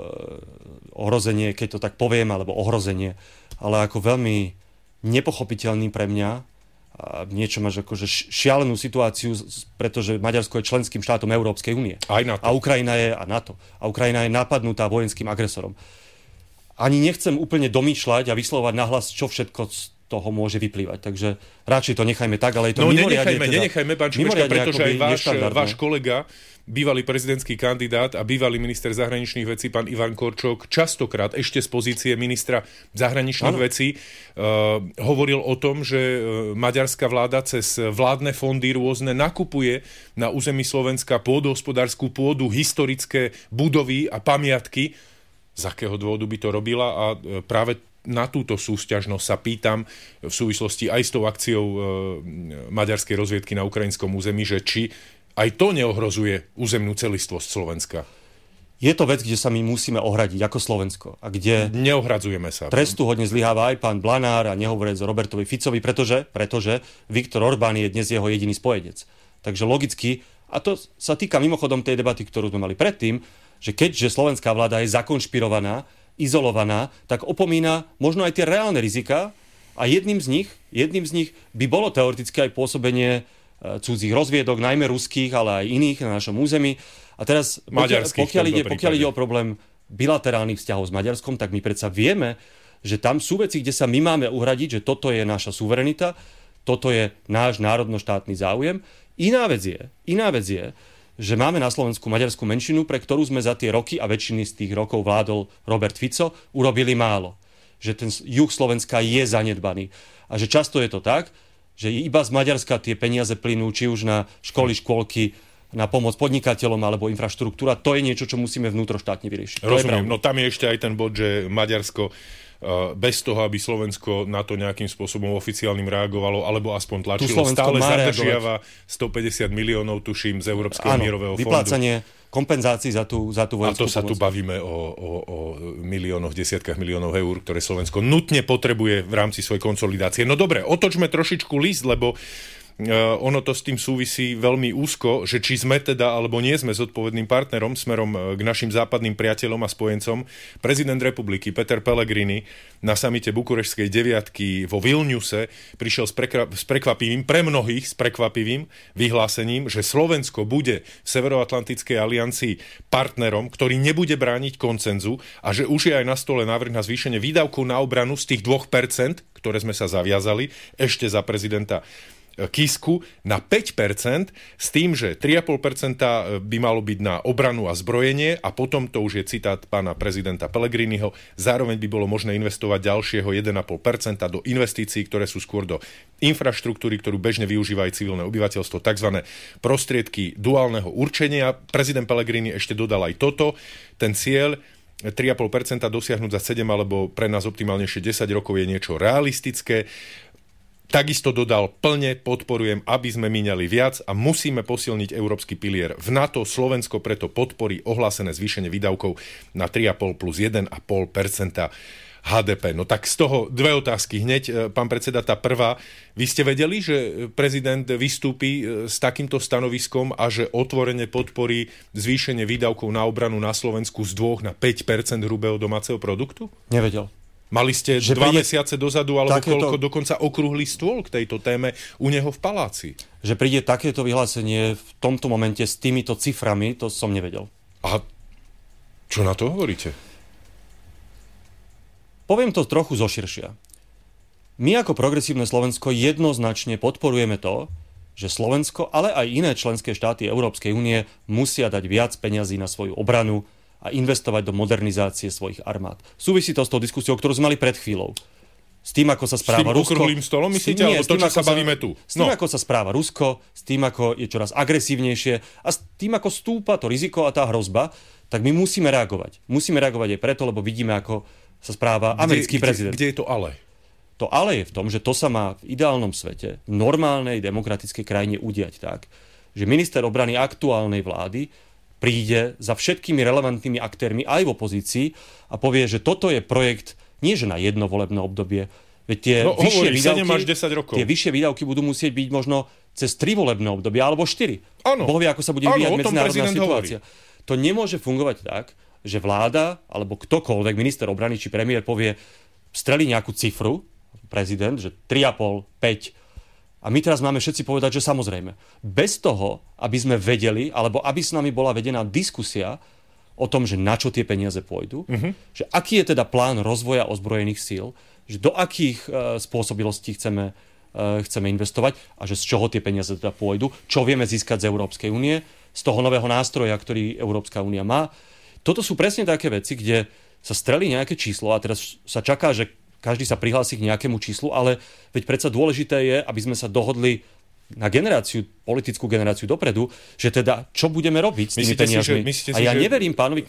S3: ohrozenie, keď to tak poviem, alebo ohrozenie, ale ako veľmi nepochopiteľný pre mňa a niečo máš akože šialenú situáciu, pretože Maďarsko je členským štátom Európskej únie.
S2: Aj NATO.
S3: A Ukrajina je NATO. A Ukrajina je napadnutá vojenským agresorom. Ani nechcem úplne domýšľať a vyslovať nahlas, čo všetko z toho môže vyplývať. Takže radšej to nechajme tak, ale je to mimoriadne...
S2: Nenechajme, pán Šimečka, pretože aj váš kolega, bývalý prezidentský kandidát a bývalý minister zahraničných vecí, pán Ivan Korčok, častokrát ešte z pozície ministra zahraničných vecí hovoril o tom, že maďarská vláda cez vládne fondy rôzne nakupuje na území Slovenska pôdohospodárskú pôdu, historické budovy a pamiatky. Z akého dôvodu by to robila? A práve na túto súsťažnosť sa pýtam v súvislosti aj s tou akciou maďarskej rozviedky na ukrajinskom území, že či aj to neohrozuje územnú celistvosť Slovenska.
S3: Je to vec, kde sa my musíme ohradiť ako Slovensko. A kde
S2: neohradzujeme sa.
S3: Trestu hodne zlyháva aj pán Blanár a nehovoriac o Robertovi Ficovi, pretože Viktor Orbán je dnes jeho jediný spojenec. Takže logicky, a to sa týka mimochodom tej debaty, ktorú sme mali predtým, že keďže slovenská vláda je zakonšpirovaná, izolovaná, tak opomína možno aj tie reálne riziká a jedným z nich by bolo teoreticky aj pôsobenie cudzích rozviedok, najmä ruských, ale aj iných na našom území. A teraz, pokiaľ ide o problém bilaterálnych vzťahov s Maďarskom, tak my predsa vieme, že tam sú veci, kde sa my máme uhradiť, že toto je naša suverenita, toto je náš národno-štátny záujem. Iná vec je, že máme na Slovensku maďarskú menšinu, pre ktorú sme za tie roky, a väčšiny z tých rokov vládol Robert Fico, urobili málo. Že ten juh Slovenska je zanedbaný. A že často je to tak, že iba z Maďarska tie peniaze plynú, či už na školy, škôlky, na pomoc podnikateľom alebo infraštruktúra. To je niečo, čo musíme vnútroštátne vyriešiť.
S2: Rozumiem, no tam je ešte aj ten bod, že Maďarsko bez toho, aby Slovensko na to nejakým spôsobom oficiálnym reagovalo, alebo aspoň tlačilo, stále zadržiava 150 miliónov, tuším, z Európskeho mierového fondu.
S3: Vyplácanie kompenzácií za tú vojenskú pomoc.
S2: A to sa tu bavíme o miliónoch, desiatkách miliónov eur, ktoré Slovensko nutne potrebuje v rámci svojej konsolidácie. No dobre, otočme trošičku list, lebo ono to s tým súvisí veľmi úzko, že či sme teda alebo nie sme zodpovedným partnerom smerom k našim západným priateľom a spojencom. Prezident republiky Peter Pellegrini na samite Bukurešskej deviatky vo Vilniuse prišiel s prekvapivým, pre mnohých s prekvapivým vyhlásením, že Slovensko bude v Severoatlantickej aliancii partnerom, ktorý nebude brániť konsenzu a že už je aj na stole návrh na zvýšenie výdavkov na obranu z tých 2%, ktoré sme sa zaviazali ešte za prezidenta Kisku, na 5%, s tým, že 3,5% by malo byť na obranu a zbrojenie a potom, to už je citát pána prezidenta Pellegriniho, zároveň by bolo možné investovať ďalšieho 1,5% do investícií, ktoré sú skôr do infraštruktúry, ktorú bežne využíva aj civilné obyvateľstvo, tzv. Prostriedky duálneho určenia. Prezident Pellegrini ešte dodal aj toto, ten cieľ 3,5% dosiahnuť za 7 alebo pre nás optimálnejšie 10 rokov je niečo realistické. Takisto dodal, plne podporujem, aby sme míňali viac a musíme posilniť európsky pilier v NATO. Slovensko preto podporí ohlásené zvýšenie výdavkov na 3,5 plus 1,5% HDP. No tak z toho dve otázky hneď, pán predseda, tá prvá. Vy ste vedeli, že prezident vystúpi s takýmto stanoviskom a že otvorene podporí zvýšenie výdavkov na obranu na Slovensku z 2 na 5% hrubého domáceho produktu?
S3: Nevedel.
S2: Mali ste 2 mesiace dozadu, alebo koľko, dokonca okrúhly stôl k tejto téme u neho v paláci.
S3: Že príde takéto vyhlásenie v tomto momente s týmito ciframi, to som nevedel.
S2: A čo na to hovoríte?
S3: Poviem to trochu zoširšia. My ako Progresívne Slovensko jednoznačne podporujeme to, že Slovensko, ale aj iné členské štáty Európskej únie musia dať viac peňazí na svoju obranu a investovať do modernizácie svojich armád. Súvisí to s tou diskusiou, ktorú sme mali pred chvíľou. S tým, ako sa správa Rusko. S tým okrúhlym
S2: stolom, myslíte? Alebo to, čo sa bavíme tu?
S3: S tým, ako sa správa Rusko, s tým, ako je čoraz agresívnejšie a s tým, ako stúpa to riziko a tá hrozba, tak my musíme reagovať. Musíme reagovať aj preto, lebo vidíme, ako sa správa americký prezident.
S2: Kde je to ale?
S3: To ale je v tom, že to sa má v ideálnom svete, v normálnej demokratickej krajine udiať tak, že minister obrany aktuálnej vlády príde za všetkými relevantnými aktérmi aj v opozícii a povie, že toto je projekt nie že na jedno volebné obdobie, veď tie vyššie výdavky,
S2: 7 až 10 rokov.
S3: Tie vyššie výdavky budú musieť byť možno cez 3 volebné obdobia alebo 4.
S2: Áno.
S3: Boh vie, ako sa bude vyvíjať medzinárodná situácia. Hovorí. To nemôže fungovať tak, že vláda alebo ktokoľvek, minister obrany či premiér povie, strelí nejakú cifru, prezident, že 3,5, 5. A my teraz máme všetci povedať, že samozrejme. Bez toho, aby sme vedeli, alebo aby s nami bola vedená diskusia o tom, že na čo tie peniaze pôjdu, že aký je teda plán rozvoja ozbrojených síl, že do akých spôsobilostí chceme investovať a že z čoho tie peniaze teda pôjdu, čo vieme získať z Európskej únie, z toho nového nástroja, ktorý Európska únia má. Toto sú presne také veci, kde sa strelí nejaké číslo a teraz sa čaká, že každý sa prihlási k nejakému číslu, ale veď predsa dôležité je, aby sme sa dohodli na politickú generáciu dopredu, že teda čo budeme robiť s tými peniazmi. A ja neverím pánovi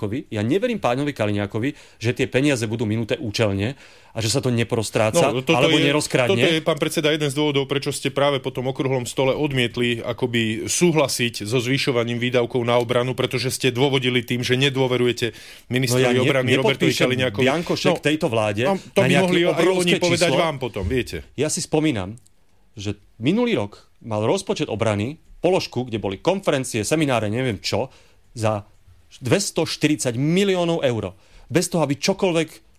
S3: Kaliňákovi, že tie peniaze budú minuté účelne a že sa to neprostráca alebo nerozkradne.
S2: Toto je, pán predseda, jeden z dôvodov, prečo ste práve po tom okrúhlom stole odmietli akoby súhlasiť so zvyšovaním výdavkov na obranu, pretože ste dôvodili tým, že nedôverujete ministrovi obrany Robertovi Kaliňákovi.
S3: Biankošek tejto vláde
S2: to by mohli aj oni povedať
S3: číslo.
S2: Vám potom, viete.
S3: Ja si spomínam, že minulý rok mal rozpočet obrany položku, kde boli konferencie, semináre, neviem čo, za 240 miliónov eur. Bez toho, aby čokoľvek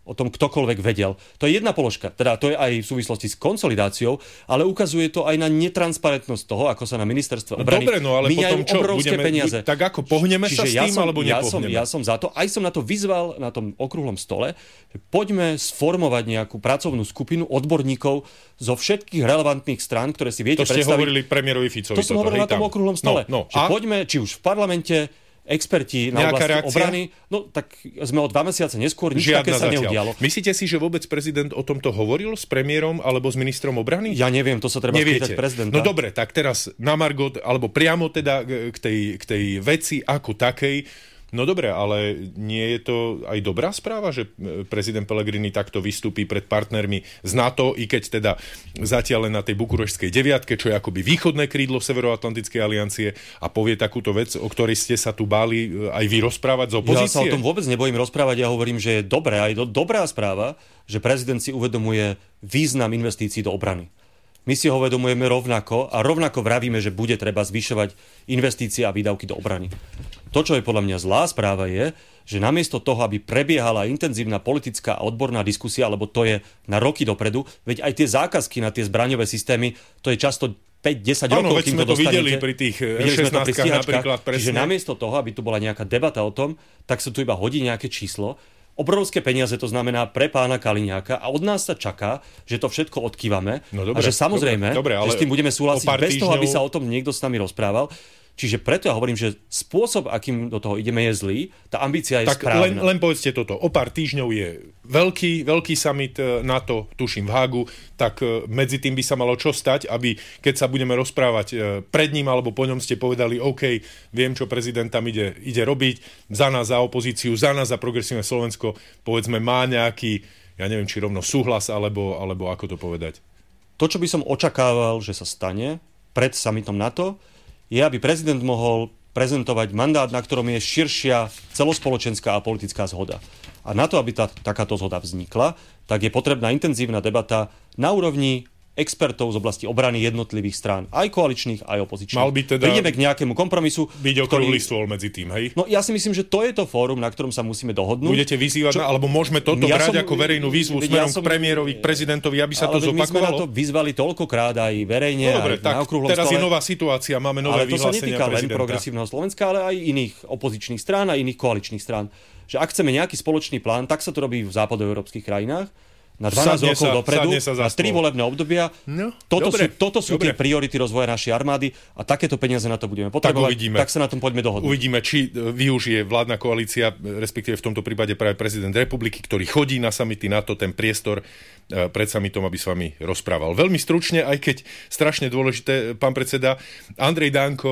S3: o tom ktokoľvek vedel. To je jedna položka, teda to je aj v súvislosti s konsolidáciou, ale ukazuje to aj na netransparentnosť toho, ako sa na ministerstve obrany míňajú obrovské peniaze.
S2: Tak ako pohneme sa s tým, alebo nepohneme?
S3: Ja som za to, aj som na to vyzval na tom okrúhlom stole, že poďme sformovať nejakú pracovnú skupinu odborníkov zo všetkých relevantných strán, ktoré si viete predstaviť.
S2: To ste hovorili premiérovi Ficovi.
S3: To som hovoril na tom okrúhlom stole. Že poďme, či už v parlamente, experti na oblasti obrany, no tak sme o 2 mesiace neskôr, nič také sa neudialo.
S2: Myslíte si, že vôbec prezident o tomto hovoril s premiérom alebo s ministrom obrany?
S3: Ja neviem, to sa treba spýtať prezidenta.
S2: No dobre, tak teraz na margot, alebo priamo teda k tej veci ako takej. No dobre, ale nie je to aj dobrá správa, že prezident Pellegrini takto vystúpi pred partnermi z NATO, i keď teda zatiaľ len na tej bukurešskej deviatke, čo je akoby východné krídlo Severoatlantickej aliancie, a povie takúto vec, o ktorej ste sa tu báli aj vy rozprávať z opozície?
S3: Ja sa o tom vôbec nebojím rozprávať, ja hovorím, že je dobré, aj dobrá správa, že prezident si uvedomuje význam investícií do obrany. My si ho uvedomujeme rovnako a rovnako vravíme, že bude treba zvyšovať investície a výdavky do obrany. To, čo je podľa mňa zlá správa, je, že namiesto toho, aby prebiehala intenzívna politická a odborná diskusia, lebo to je na roky dopredu, veď aj tie zákazky na tie zbraňové systémy, to je často 5-10 rokov, kým to dostanete.
S2: Videli pri tých 16-kách napríklad. Presne.
S3: Čiže namiesto toho, aby tu bola nejaká debata o tom, tak sa tu iba hodí nejaké číslo. Obrovské peniaze to znamená pre pána Kaliňáka a od nás sa čaká, že to všetko odkývame a že samozrejme, že s tým budeme súhlasiť bez toho, aby sa o tom niekto s nami rozprával. Čiže preto ja hovorím, že spôsob, akým do toho ideme, je zlý. Tá ambícia je správna.
S2: Len povedzte toto. O pár týždňov je veľký summit NATO, tuším v Hágu, tak medzi tým by sa malo čo stať, aby keď sa budeme rozprávať pred ním alebo po ňom ste povedali, OK, viem, čo prezident tam ide robiť, za nás, za opozíciu, za nás, za progresívne Slovensko, povedzme, má nejaký, ja neviem, či rovno súhlas, alebo ako to povedať.
S3: To, čo by som očakával, že sa stane pred summitom NATO, je, aby prezident mohol prezentovať mandát, na ktorom je širšia celospoločenská a politická zhoda. A na to, aby takáto zhoda vznikla, tak je potrebná intenzívna debata na úrovni expertov z oblasti obrany jednotlivých strán, aj koaličných, aj opozičných.
S2: Mal by teda
S3: prídeme k nejakému kompromisu.
S2: Byť okrúhly stôl medzi tým, hej?
S3: No ja si myslím, že to je to fórum, na ktorom sa musíme dohodnúť.
S2: Budete vyzývať, alebo môžeme toto brať ako verejnú výzvu smerom k premiérovi, k prezidentovi, aby sa to zopakovalo?
S3: My sme na to vyzvali toľkokrát aj verejne,
S2: no, dobre,
S3: aj na okrúhlom
S2: teraz
S3: stole.
S2: Je nová situácia, máme nové vyhlásenia prezidenta. Ale to sa netýka len
S3: progresívneho Slovenska, ale aj iných opozičných strán a iných koaličných strán. Že ak chceme nejaký spoločný plán, tak sa to robí v západoeurópskych krajinách. Na 12 rokov dopredu, na 3 volebné obdobia. No, toto sú tie priority rozvoja našej armády a takéto peniaze na to budeme potrebovať. Tak sa na tom poďme dohodnúť.
S2: Uvidíme, či využije vládna koalícia, respektíve v tomto prípade práve prezident republiky, ktorý chodí na samity NATO, ten priestor pred summitom, aby s vami rozprával. Veľmi stručne, aj keď strašne dôležité, pán predseda, Andrej Danko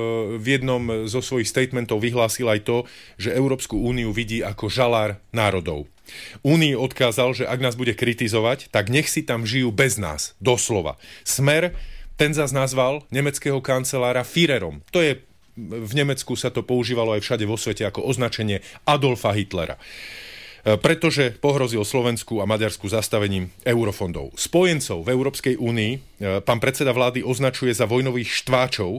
S2: v jednom zo svojich statementov vyhlásil aj to, že Európsku úniu vidí ako žalár národov. Únii odkázal, že ak nás bude kritizovať, tak nech si tam žijú bez nás. Doslova. Smer, ten zas nazval nemeckého kancelára Führerom. To je, v Nemecku sa to používalo aj všade vo svete ako označenie Adolfa Hitlera. Pretože pohrozil Slovensku a Maďarsku zastavením eurofondov. Spojencov v Európskej únii pán predseda vlády označuje za vojnových štváčov,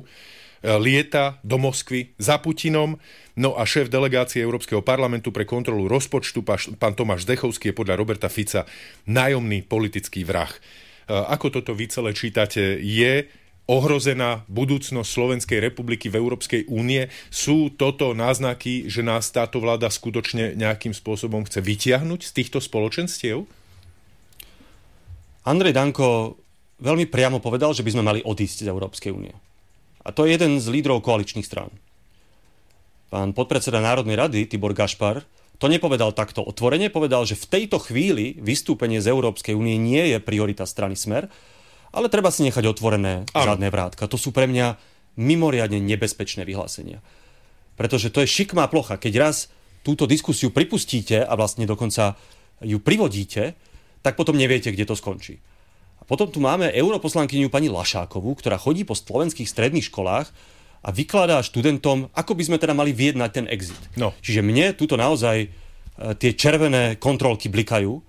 S2: lieta do Moskvy za Putinom, no a šéf delegácie Európskeho parlamentu pre kontrolu rozpočtu, pán Tomáš Zdechovský, je podľa Roberta Fica nájomný politický vrah. Ako toto vy celé čítate? Je ohrozená budúcnosť Slovenskej republiky v Európskej únie? Sú toto náznaky, že nás táto vláda skutočne nejakým spôsobom chce vytiahnuť z týchto spoločenstiev?
S3: Andrej Danko veľmi priamo povedal, že by sme mali odísť z Európskej únie. A to je jeden z lídrov koaličných strán. Pán podpredseda Národnej rady, Tibor Gašpar, to nepovedal takto otvorene, povedal, že v tejto chvíli vystúpenie z Európskej únie nie je priorita strany Smer, ale treba si nechať otvorené zadné vrátka. To sú pre mňa mimoriadne nebezpečné vyhlásenia. Pretože to je šikmá plocha. Keď raz túto diskusiu pripustíte a vlastne dokonca ju privodíte, tak potom neviete, kde to skončí. Potom tu máme europoslankyňu pani Lašákovú, ktorá chodí po slovenských stredných školách a vykladá študentom, ako by sme teda mali vyjednať ten exit. No. Čiže mne tuto naozaj tie červené kontrolky blikajú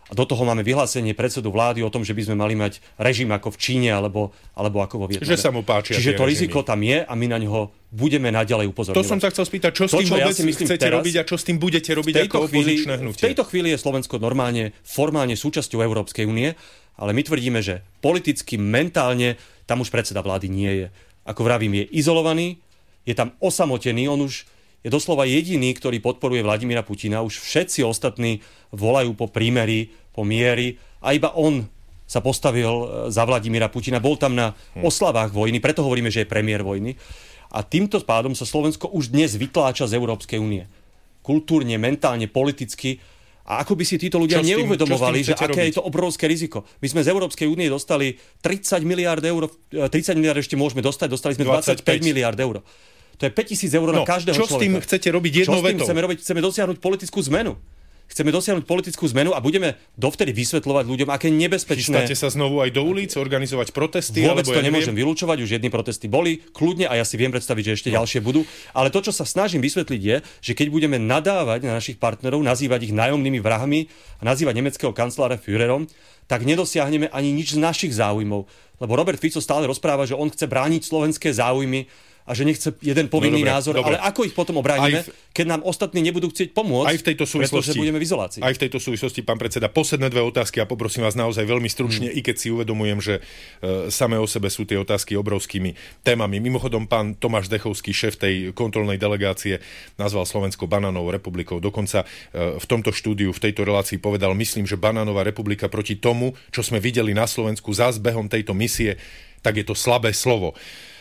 S3: A do toho máme vyhlásenie predsedu vlády o tom, že by sme mali mať režim ako v Číne alebo ako vo Vietname.
S2: Že sa mu páčia.
S3: Čiže to riziko tam je a my na ňoho budeme naďalej upozorňovať.
S2: To som sa chcel spýtať, čo s tým vôbec chcete robiť a čo s tým budete robiť ako opozičné hnutie?
S3: V tejto chvíli je Slovensko normálne, formálne súčasťou Európskej únie, ale my tvrdíme, že politicky, mentálne tam už predseda vlády nie je. Ako vravím, je izolovaný, je tam osamotený, on už je doslova jediný, ktorý podporuje Vladimíra Putina. Už všetci ostatní volajú po prímeri, po miery a iba on sa postavil za Vladimíra Putina. Bol tam na oslavách vojny, preto hovoríme, že je premiér vojny. A týmto pádom sa Slovensko už dnes vytláča z Európskej únie. Kultúrne, mentálne, politicky. A ako by si títo ľudia neuvedomovali, že aké je to obrovské riziko. My sme z Európskej únie dostali 30 miliárd eur, 30 miliárd ešte môžeme dostať, dostali sme 25 miliárd eur. To je 5 000 eur na každého človeka.
S2: Čo s tým chcete robiť jednou vetou?
S3: Chceme dosiahnuť politickú zmenu. Chceme dosiahnuť politickú zmenu a budeme dovtedy vysvetľovať ľuďom, aké nebezpečné...
S2: Chystáte sa znovu aj do ulic, organizovať protesty?
S3: Vôbec to nemôžem vylúčovať, už jedny protesty boli, kľudne, a ja si viem predstaviť, že ešte ďalšie budú. Ale to, čo sa snažím vysvetliť, je, že keď budeme nadávať na našich partnerov, nazývať ich nájomnými vrahmi a nazývať nemeckého kancelára Führerom, tak nedosiahneme ani nič z našich záujmov. Lebo Robert Fico stále rozpráva, že on chce brániť slovenské záujmy a že nechce jeden povinný názor, ale ako ich potom obránime, keď nám ostatní nebudú chcieť pomôcť,
S2: aj v tejto súvislosti,
S3: pretože budeme v izolácii.
S2: Aj v tejto súvislosti, pán predseda, posledné dve otázky a poprosím vás naozaj veľmi stručne, i keď si uvedomujem, že samé o sebe sú tie otázky obrovskými témami. Mimochodom, pán Tomáš Dechovský, šéf tej kontrolnej delegácie, nazval Slovensko banánovou republikou. Dokonca v tomto štúdiu, v tejto relácii povedal, myslím, že banánová republika proti tomu, čo sme videli na Slovensku za zbehom tejto misie, tak je to slabé slovo.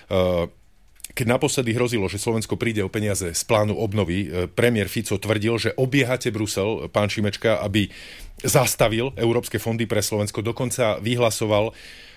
S2: Keď naposledy hrozilo, že Slovensko príde o peniaze z plánu obnovy, premiér Fico tvrdil, že obiehate Brusel, pán Šimečka, aby zastavil európske fondy pre Slovensko. Dokonca vyhlasoval,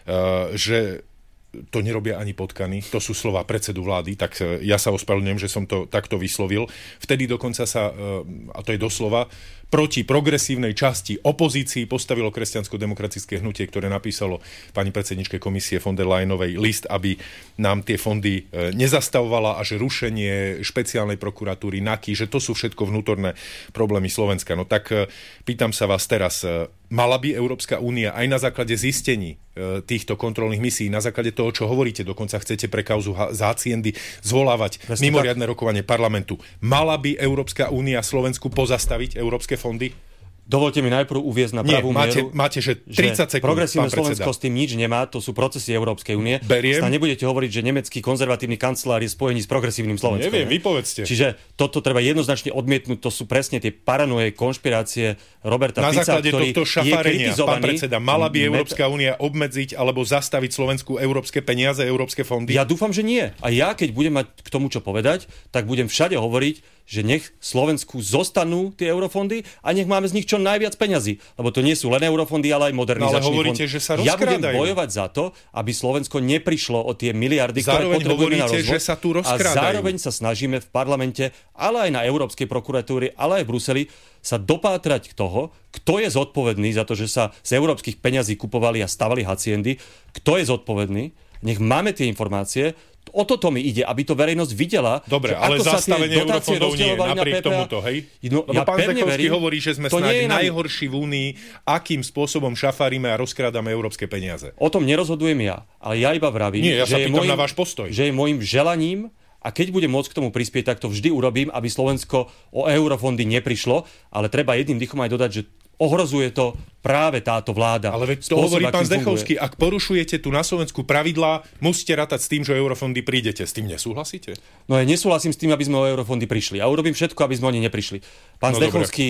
S2: že to nerobia ani potkany. To sú slova predsedu vlády, tak ja sa ospravedlňujem, že som to takto vyslovil. Vtedy dokonca sa, a to je doslova, proti progresívnej časti opozícii postavilo kresťansko-demokratické hnutie, ktoré napísalo pani predsedničke komisie von der Leyenovej list, aby nám tie fondy nezastavovala a že rušenie špeciálnej prokuratúry NAKY, že to sú všetko vnútorné problémy Slovenska. No tak pýtam sa vás teraz, mala by Európska únia aj na základe zistení týchto kontrolných misií, na základe toho, čo hovoríte, dokonca chcete pre kauzu Haciendy zvolávať mimoriadne rokovanie parlamentu, mala by Európska únia Slovensku pozastaviť európske fondy?
S3: Dovolte mi najprv uviesť na pravú mieru.
S2: Máte, že 30 sekúnd,
S3: progresívne Slovensko s tým nič nemá, to sú procesy Európskej únie.
S2: Beriem.
S3: Snad nebudete hovoriť, že nemecký konzervatívny kancelár je spojený s progresívnym Slovenskom.
S2: Neviem, vypovedzte.
S3: Čiže toto treba jednoznačne odmietnúť, to sú presne tie paranoje, konšpirácie Roberta Fica,
S2: ktorý
S3: tohto
S2: šafárenia, pán predseda, mala by Európska únia obmedziť alebo zastaviť Slovensku európske peniaze, európske fondy?
S3: Ja dúfam, že nie. A ja, keď budem mať k tomu čo povedať, tak budem všade hovoriť, že nech Slovensku zostanú tie eurofondy a nech máme z nich čo najviac peňazí. Lebo to nie sú len eurofondy, ale aj modernizačný fond.
S2: Že sa rozkrádajú.
S3: Ja budem bojovať za to, aby Slovensko neprišlo o tie miliardy, ktoré potrebujeme na rozvoj.
S2: Že sa tu rozkrádajú.
S3: A zároveň sa snažíme v parlamente, ale aj na Európskej prokuratúre, ale aj v Bruseli sa dopátrať k toho, kto je zodpovedný za to, že sa z európskych peňazí kupovali a stavali haciendy, kto je zodpovedný. Nech máme tie informácie. O toto mi ide, aby to verejnosť videla.
S2: Dobre, ale zastavenie eurofondov nie, napriek tomuto, hej?
S3: No,
S2: lebo pán Zdechovský hovorí, že sme snáď najhorší v Únii, akým spôsobom šafárime a rozkrádame európske peniaze.
S3: O tom nerozhodujem ja, ale ja iba vravím,
S2: na váš postoj.
S3: Že je môjim želaním, a keď budem môcť k tomu prispieť, tak to vždy urobím, aby Slovensko o eurofondy neprišlo, ale treba jedným dychom aj dodať, že ohrozuje to práve táto vláda.
S2: Ale veď to hovorí pán Zdechovský, ak porušujete tu na Slovensku pravidlá, musíte rátať s tým, že o eurofondy prídete. S tým nesúhlasíte?
S3: No ja nesúhlasím s tým, aby sme o eurofondy prišli. A urobím všetko, aby sme oni neprišli. Pán Zdechovský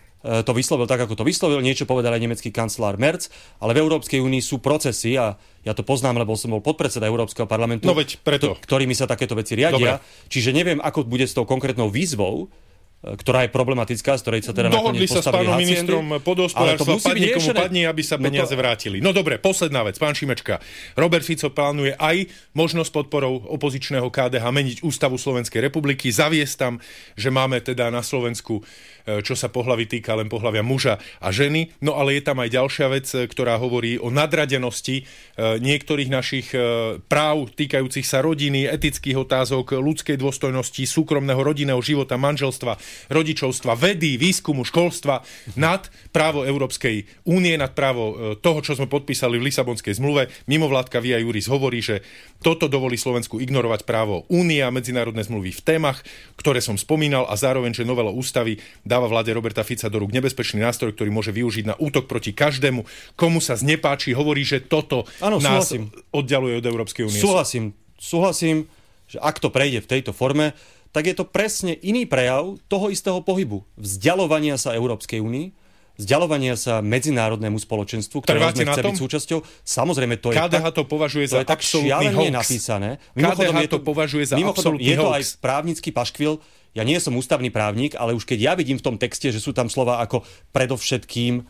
S3: to vyslovil tak, ako to vyslovil. Niečo povedal aj nemecký kancelár Merz, ale v Európskej únii sú procesy a ja to poznám, lebo som bol podpredseda Európskeho parlamentu, ktorými sa takéto veci riadia. Dobre. Čiže neviem, ako bude s tou konkrétnou výzvou, ktorá je problematická, z ktorej sa teda nakoniec postavili haciendy.
S2: Dohodli sa s pánom ministrom podhospodárstva, padni komu padni, aby sa peniaze vrátili. No dobre, posledná vec, pán Šimečka. Robert Fico plánuje aj možnosť podporou opozičného KDH meniť ústavu Slovenskej republiky, zaviesť tam, že máme teda na Slovensku, čo sa pohlaví týka, len pohlavia muža a ženy. No ale je tam aj ďalšia vec, ktorá hovorí o nadradenosti niektorých našich práv týkajúcich sa rodiny, etických otázok, ľudskej dôstojnosti, súkromného rodinného života, manželstva. rodičovstva, vedy, výskumu, školstva nad právo Európskej únie, nad právo toho, čo sme podpísali v Lisabonskej zmluve. Mimovládka Via Juris hovorí, že toto dovolí Slovensku ignorovať právo únie a medzinárodné zmluvy v témach, ktoré som spomínal, a zároveň, že novela ústavy dáva vláde Roberta Fica do rúk nebezpečný nástroj, ktorý môže využiť na útok proti každému, komu sa znepáči. Hovorí, že toto nás oddialuje od Európskej únie.
S3: Súhlasím, že ak to prejde v tejto forme, tak je to presne iný prejav toho istého pohybu. Vzdialovania sa Európskej únii, vzdialovania sa medzinárodnému spoločenstvu, ktoré sme chce byť súčasťou. Samozrejme, to je
S2: KDH to považuje za
S3: tak
S2: absolútny hoax.
S3: Napísané.
S2: KDH to považuje za absolútny hoax.
S3: Je to aj právnický paškvil. Ja nie som ústavný právnik, ale už keď ja vidím v tom texte, že sú tam slova ako predovšetkým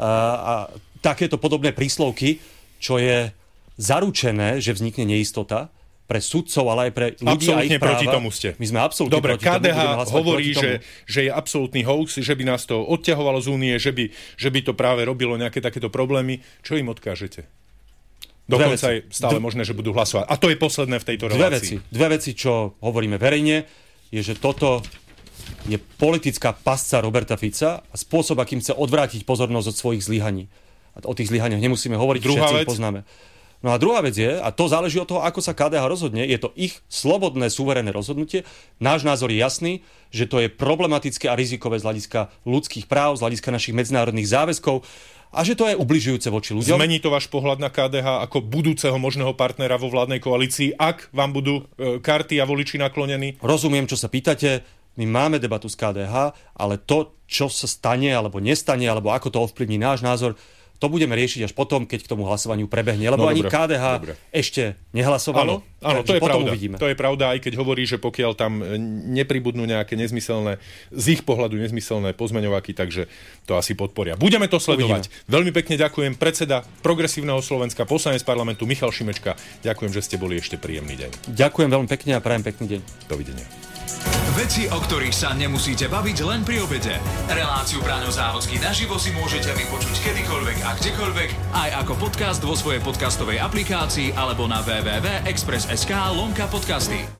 S3: a takéto podobné príslovky, čo je zaručené, že vznikne neistota pre sudcov, ale aj pre ľudí a ich práva.
S2: Proti tomu ste.
S3: My sme absolútne
S2: dobre,
S3: proti tomu.
S2: KDH hovorí, že je absolútny hoax, že by nás to odťahovalo z únie, že by to práve robilo nejaké takéto problémy. Čo im odkážete? Dokonca je stále možné, že budú hlasovať. A to je posledné v tejto relácii.
S3: Dve veci, čo hovoríme verejne, je, že toto je politická pasca Roberta Fica a spôsob, akým chce odvrátiť pozornosť od svojich zlyhaní. A o tých zlyhaniach nemusíme hovoriť, všetci ich poznáme. No a druhá vec je, a to záleží od toho, ako sa KDH rozhodne, je to ich slobodné, suverénne rozhodnutie. Náš názor je jasný, že to je problematické a rizikové z hľadiska ľudských práv, z hľadiska našich medzinárodných záväzkov a že to je ubližujúce voči ľuďom.
S2: Zmení to váš pohľad na KDH ako budúceho možného partnera vo vládnej koalícii, ak vám budú karty a voliči naklonení?
S3: Rozumiem, čo sa pýtate. My máme debatu s KDH, ale to, čo sa stane alebo nestane, alebo ako to ovplyvní náš názor, to budeme riešiť až potom, keď k tomu hlasovaniu prebehne. Lebo ani KDH ešte nehlasovalo.
S2: Áno, to je pravda. To je pravda, aj keď hovorí, že pokiaľ tam nepribudnú nejaké nezmyselné, z ich pohľadu nezmyselné pozmeňováky, takže to asi podporia. Budeme to sledovať. Veľmi pekne ďakujem. Predseda Progresívneho Slovenska, poslanec parlamentu Michal Šimečka. Ďakujem, že ste boli ešte príjemný deň.
S3: Ďakujem veľmi pekne a prajem pekný deň.
S2: Dovidenia.
S1: Veci, o ktorých sa nemusíte baviť len pri obede. Reláciu Braňo Závodský naživo si môžete vypočuť kedykoľvek a kdekoľvek, aj ako podcast vo svojej podcastovej aplikácii alebo na www.express.sk/podcasty.